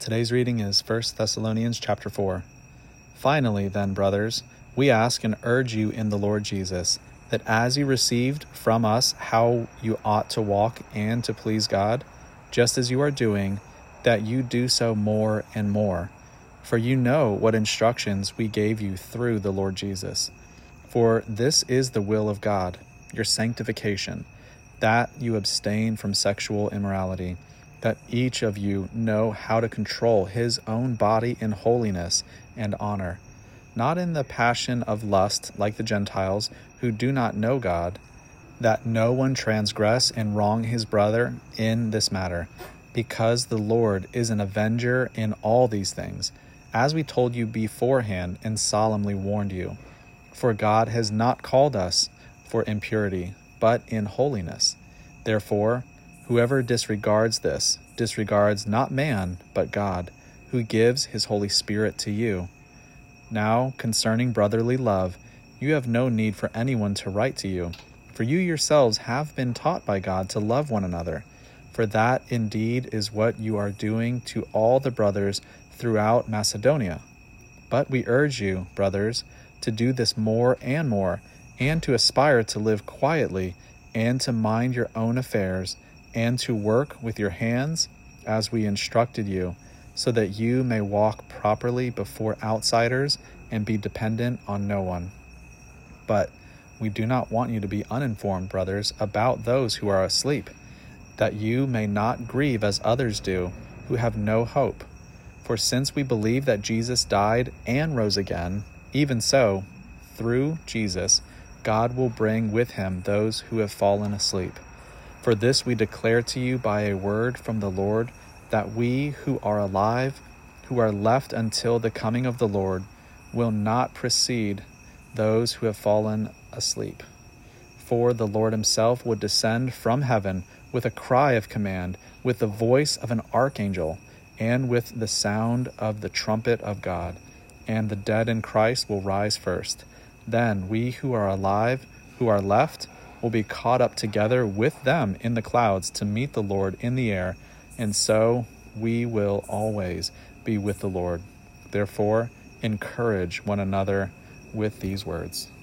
Today's reading is 1 Thessalonians chapter 4. Finally, then, brothers, we ask and urge you in the Lord Jesus, that as you received from us how you ought to walk and to please God, just as you are doing, that you do so more and more. For you know what instructions we gave you through the Lord Jesus. For this is the will of God, your sanctification, that you abstain from sexual immorality, that each of you know how to control his own body in holiness and honor, not in the passion of lust like the Gentiles who do not know God, that no one transgress and wrong his brother in this matter, because the Lord is an avenger in all these things, as we told you beforehand and solemnly warned you. For God has not called us for impurity, but in holiness. Therefore, whoever disregards this disregards not man, but God, who gives his Holy Spirit to you. Now, concerning brotherly love, you have no need for anyone to write to you, for you yourselves have been taught by God to love one another. For that indeed is what you are doing to all the brothers throughout Macedonia. But we urge you, brothers, to do this more, and to aspire to live quietly, and to mind your own affairs, and to work with your hands as we instructed you, so that you may walk properly before outsiders and be dependent on no one. But we do not want you to be uninformed, brothers, about those who are asleep, that you may not grieve as others do, who have no hope. For since we believe that Jesus died and rose again, even so, through Jesus, God will bring with him those who have fallen asleep. For this we declare to you by a word from the Lord, that we who are alive, who are left until the coming of the Lord, will not precede those who have fallen asleep. For the Lord himself would descend from heaven with a cry of command, with the voice of an archangel, and with the sound of the trumpet of God. And the dead in Christ will rise first. Then we who are alive, who are left, will be caught up together with them in the clouds to meet the Lord in the air, and so we will always be with the Lord. Therefore, encourage one another with these words.